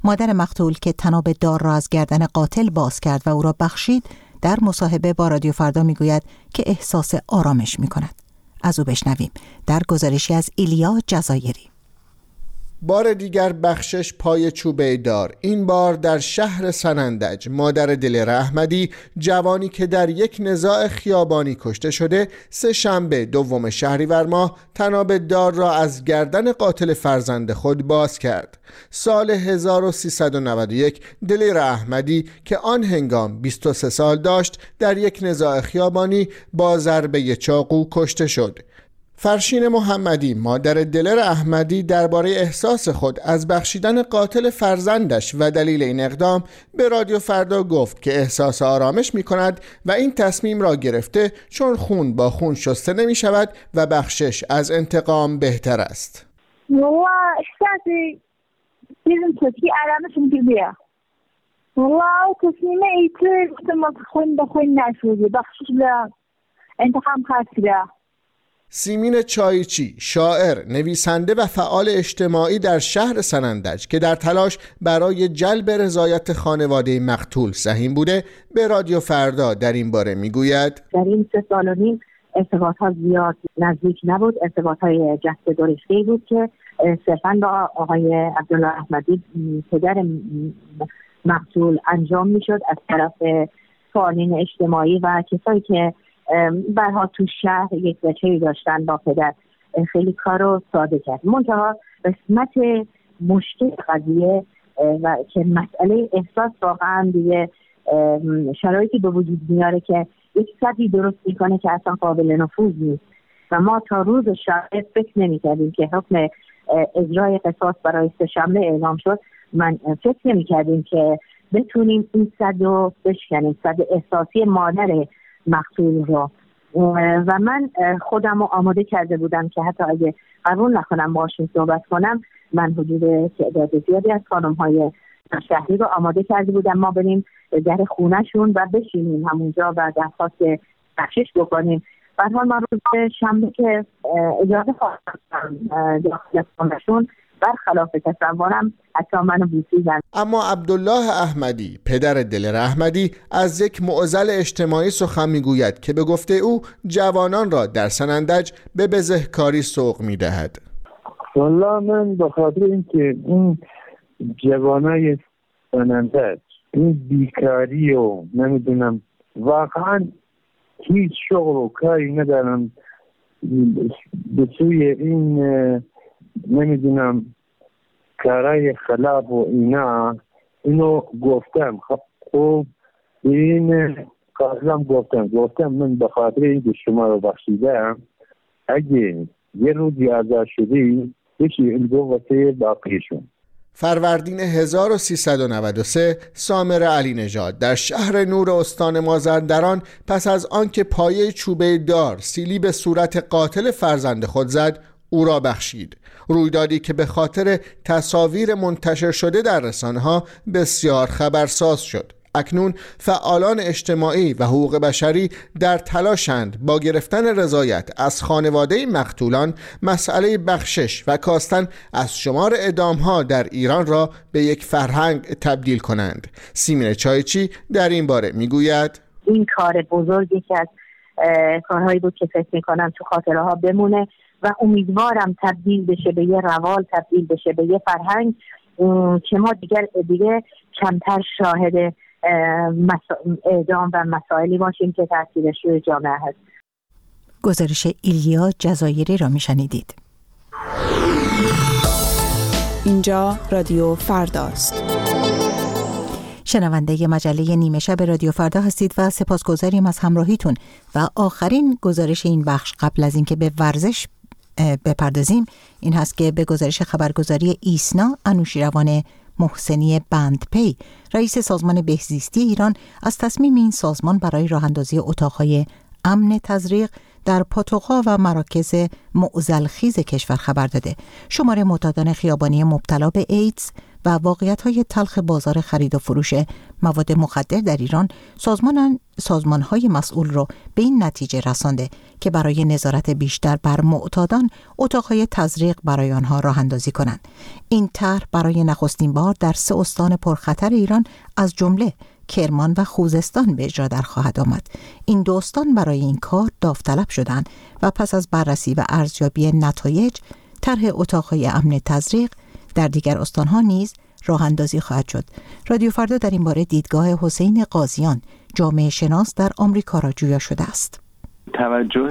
مادر مقتول که تناب دار را از گردن قاتل باز کرد و او را بخشید، در مصاحبه با رادیو فردا میگوید که احساس آرامش میکند. از او بشنویم در گزارشی از ایلیا جزایری. بار دیگر بخشش پای چوبه دار، این بار در شهر سنندج. مادر دلیر احمدی، جوانی که در یک نزاع خیابانی کشته شده، سه شنبه 2 شهریور ماه تناب دار را از گردن قاتل فرزند خود باز کرد. سال 1391 دلیر احمدی که آن هنگام 23 سال داشت، در یک نزاع خیابانی با ضربه چاقو کشته شد. فرشین محمدی، مادر دلیر احمدی، درباره احساس خود از بخشیدن قاتل فرزندش و دلیل این اقدام به رادیو فردا گفت که احساس آرامش می کند و این تصمیم را گرفته چون خون با خون شسته نمی شود و بخشش از انتقام بهتر است. والله احساسي لازم تسي آرامش میگیره. والله تصمیم ایتر مثل خون با خون نشوده، بخشش لا انتقام خاطره. سیمین چایچی، شاعر، نویسنده و فعال اجتماعی در شهر سنندج که در تلاش برای جلب رضایت خانواده مقتول سهیم بوده، به رادیو فردا در این باره میگوید: در این 3 سال و نیم ارتباطات زیاد نزدیک نبود، ارتباطهای جست و گریخته بود که صرفاً با آقای عبدالله احمدی پدر مقتول انجام میشد از طرف فعالین اجتماعی و کسایی که برها تو شهر یک بچه‌ای داشتن با پدر. خیلی کارو ساده کرد. منتها قسمت مشکل قضیه و که مسئله احساس واقعا دیگه شرایطی به وجود میاره که یک سطحی درست میکنه که اصلا قابل نفوذ نیست و ما تا روز شاهد فکر نمی‌کردیم که حکم اجرای قصاص برای 3 شنبه اعلام شد. من فکر نمی‌کردیم که بتونیم این صد رو بشکنیم، صد احساسی مادر مقتول رو. و من خودم رو آماده کرده بودم که حتی اگه قبول نکنم باشون صحبت کنم، من حدود تعداد زیادی از خانم‌های شهری رو آماده کرده بودم ما بریم در خونهشون و بشینیم همونجا و درخواست بخشش بکنیم. به هر حال من روز شنبه که اجازه خواستم داخل خونهشون، برخلاف تصورم حتی منو بوسیدن. اما عبدالله احمدی، پدر دلیر احمدی، از یک معضل اجتماعی سخن میگوید که به گفته او جوانان را در سنندج به بزهکاری سوق میدهد. والله من به خاطر اینکه این جوانای سنندج این بیکاری و نمیدونم واقعا هیچ شغل و کاری ندارن به سوی این نمیدونم کارای خلاف و اینا، اینو گفتم. خب این قاسم گفتم من به خاطر اینکه شما رو بخشیدم، اگه یه روزی آزاد شدی بشی این دو واسه باقیشون. فروردین 1393 سامر علی نژاد در شهر نور استان مازندران پس از آنکه پایه چوبه دار سیلی به صورت قاتل فرزند خود زد، او را بخشید. رویدادی که به خاطر تصاویر منتشر شده در رسانه‌ها بسیار خبرساز شد. اکنون فعالان اجتماعی و حقوق بشری در تلاشند با گرفتن رضایت از خانواده مقتولان مسئله بخشش و کاستن از شمار اعدام‌ها در ایران را به یک فرهنگ تبدیل کنند. سیمین چایچی در این باره میگوید: این کار بزرگی که از کارهایی بود که فکر میکنم تو خاطره ها بمونه و امیدوارم تبدیل بشه به یه روال، تبدیل بشه به یه فرهنگ که ما دیگه کمتر شاهد اعدام و مسائلی باشیم که تاثیرش روی جامعه هست. گزارش ایلیا جزایری را میشنیدید. اینجا رادیو فرداست. شنونده مجله نیمه شب رادیو فردا هستید و سپاسگزاریم از همراهیتون. و آخرین گزارش این بخش قبل از اینکه به ورزش بپردازیم این هست که به گزارش خبرگزاری ایسنا، انوشیروان محسنی بندپی، رئیس سازمان بهزیستی ایران، از تصمیم این سازمان برای راه اندازی اتاقهای امن تزریق در پاتوق‌ها و مراکز معضل‌خیز کشور خبر داده. شمار معتادان خیابانی مبتلا به ایدز و واقعیت‌های تلخ بازار خرید و فروش مواد مخدر در ایران سازمان‌های مسئول را به این نتیجه رسانده که برای نظارت بیشتر بر معتادان اتاق‌های تزریق برای آنها راه اندازی کنند. این طرح برای نخستین بار در 3 استان پرخطر ایران از جمله کرمان و خوزستان به اجرا در خواهد آمد. این 2 استان برای این کار داوطلب شدند و پس از بررسی و ارزیابی نتایج طرح اتاق‌های امن تزریق در دیگر استان‌ها نیز راه اندازی خواهد شد. رادیو فردا در این باره دیدگاه حسین قاضیان، جامعه شناس در آمریکا را جویا شده است. توجه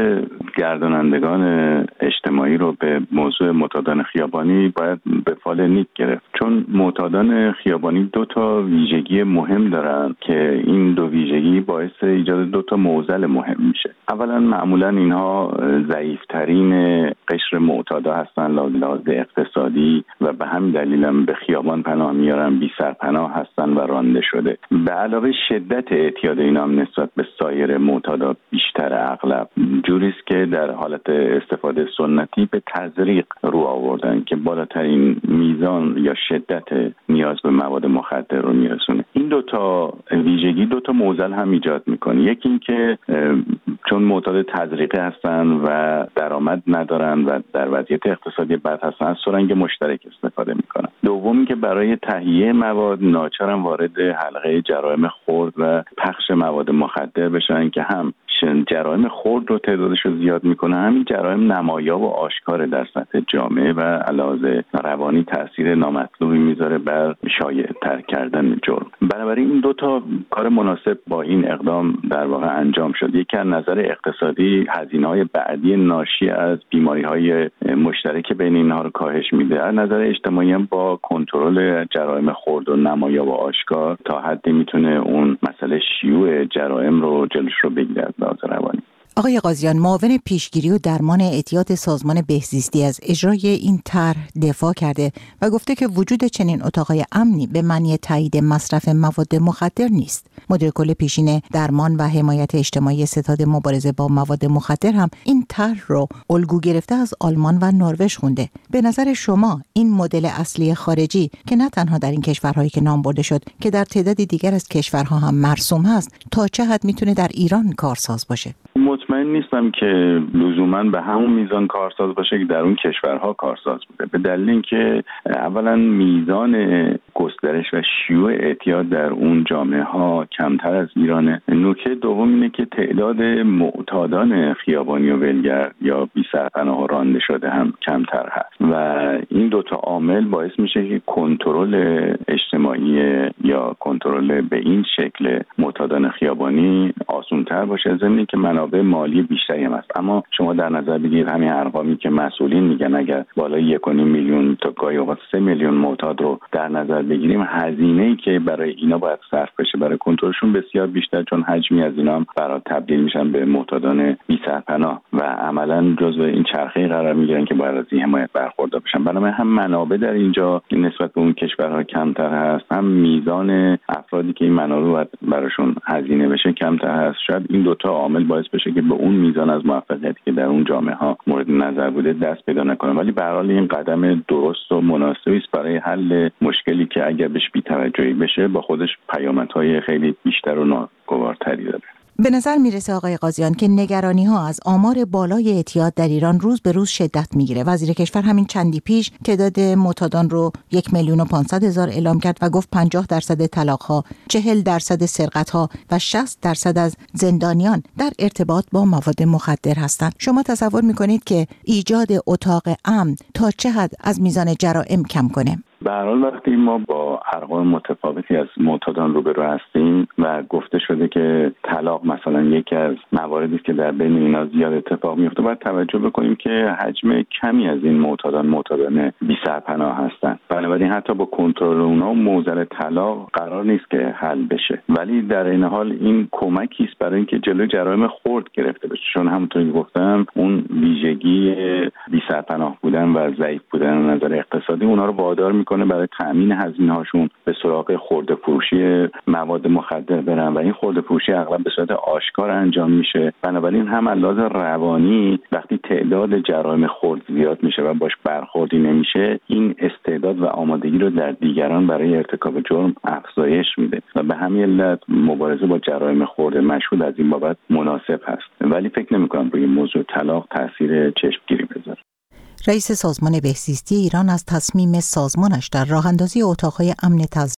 گردانندگان اجتماعی رو به موضوع معتادان خیابانی باید به فال نیک گرفت، چون معتادان خیابانی 2 ویژگی مهم دارن که این 2 ویژگی باعث ایجاد 2 معضل مهم میشه. اولا معمولا اینها ضعیفترین قشر معتادا هستن لحاظ اقتصادی و به همین دلیل هم به خیابان پناه میارن، بی سرپناه هستن و رانده شده. به علاوه شدت اعتیاد اینا هم نسبت به سایر معتادا بیشتر اغلب جوریست که در حالت استفاده سنتی به تزریق رو آوردن که بالاترین میزان یا شدت نیاز به مواد مخدر رو میرسونه. این 2 ویژگی 2 معضل هم ایجاد میکنه. یکی این که چون معتاد تزریقی هستن و درآمد ندارن و در وضعیت اقتصادی بد هستن از سرنگ مشترک استفاده میکنن. دومی که برای تهیه مواد ناچارن وارد حلقه جرایم خرد و پخش مواد مخدر بشن که هم جرایم خرد رو تعدادش رو زیاد میکنه، همین جرایم نمایاب و آشکار در سطح جامعه و علاوه روانی تاثیر نامطلوبی میذاره بر شایع‌تر کردن جرم. بنابراین این 2 کار مناسب با این اقدام در واقع انجام شد. یکی از نظر اقتصادی هزینه‌های بعدی ناشی از بیماری‌های مشترک بین اینها رو کاهش میده. از نظر اجتماعی هم با کنترل جرایم خرد و نمایاب و آشکار تا حدی میتونه اون مسئله شیوع جرایم رو جلوش رو بگیره. آقای قاضیان، معاون پیشگیری و درمان اعتیاد سازمان بهزیستی از اجرای این طرح دفاع کرده و گفته که وجود چنین اتاق‌های امنی به معنی تایید مصرف مواد مخدر نیست. مدیر کل پیشین درمان و حمایت اجتماعی ستاد مبارزه با مواد مخدر هم این طرح رو الگو گرفته از آلمان و نروژ خونده. به نظر شما این مدل اصلی خارجی که نه تنها در این کشورهایی که نام برده شد که در تعدادی دیگر از کشورها هم مرسوم هست، تا چه حد میتونه در ایران کارساز باشه؟ مطمئن نیستم که لزوما به همون میزان کارساز باشه که در اون کشورها کارساز بوده، به دلیل اینکه اولا میزان گسترش و شیوع اعتیاد در اون جامعه ها کمتر از ایرانه. نکته دوم اینه که تعداد معتادان خیابانی و ولگرد یا بی سرپناه و رانده شده هم کمتر هست و این 2 عامل باعث میشه که کنترل اجتماعی یا کنترل به این شکل معتادان خیابانی آسان‌تر باشه، ضمن که منابع مالی بیشتری هم هست. اما شما در نظر بگیرید همین ارقامی که مسئولین میگن اگر بالای 1.5 میلیون تا گاهی اوقات 3 میلیون معتاد رو در نظر بگیریم، هزینه‌ای که برای اینا باید صرف بشه برای کنترلشون بسیار بیشتر، چون حجمی از اینا هم برای تبدیل میشن به معتادان بی سرپناه و عملاً جزو این چرخه قرار میگیرن که باید از این حمایت برخوردار بشن. بنابراین هم منابع در اینجا نسبت به اون کشورها کمتر هست، هم میزان افرادی که این منابع باید براشون هزینه بشه کمتر هست. شاید این 2 عامل باعث بشه که به اون میزان از موفقیتی که در اون جامعه ها مورد نظر بوده دست پیدا نکنه. ولی به هر حال این قدم درست و مناسبی است برای حل مشکلی که اگر بهش بی‌توجهی بشه با خودش پیامدهای خیلی بیشتر و ناگوارتری داره. به نظر میرسه آقای قاضیان که نگرانی ها از آمار بالای اعتیاد در ایران روز به روز شدت میگیره. وزیر کشور همین چندی پیش تعداد معتادان رو 1,500,000 اعلام کرد و گفت 50% طلاق ها، 40% سرقت ها و 60% از زندانیان در ارتباط با مواد مخدر هستند. شما تصور میکنید که ایجاد اتاق امن تا چه حد از میزان جرائم کم کنه؟ به هر حال وقتی ما با ارقام متفاوتی از معتادان روبرو هستیم و گفته شده که طلاق مثلا یکی از مواردی است که در بین اینا زیاد اتفاق میفته، باید توجه بکنیم که حجم کمی از این معتادان بی سرپناه هستند. بنابراین حتی با کنترل اونها معضل طلاق قرار نیست که حل بشه، ولی در این حال این کمکی است برای اینکه جلوی جرایم خرد گرفته بشه، چون همونطوری گفتم اون ویژگی بی سرپناه بودن و ضعیف بودن از نظر اقتصادی اونها رو وادار میکنه برای تأمین هزینه‌هاشون به سراغ خرده فروشی مواد مخدر برن و این خرده فروشی اغلب به صورت آشکار انجام میشه. بنابراین هم از لحاظ روانی وقتی تعداد جرایم خرد زیاد میشه و باش برخوردی نمیشه، این استعداد و آمادگی رو در دیگران برای ارتکاب جرم افزایش میده و به همین علت مبارزه با جرایم خرد مشهود از این بابت مناسب هست. ولی فکر نمی‌کنم روی موضوع طلاق تاثیر چشمگیری بذاره. رئیس سازمان بهزیستی ایران از تصمیم سازمانش در راه‌اندازی اتاق‌های امن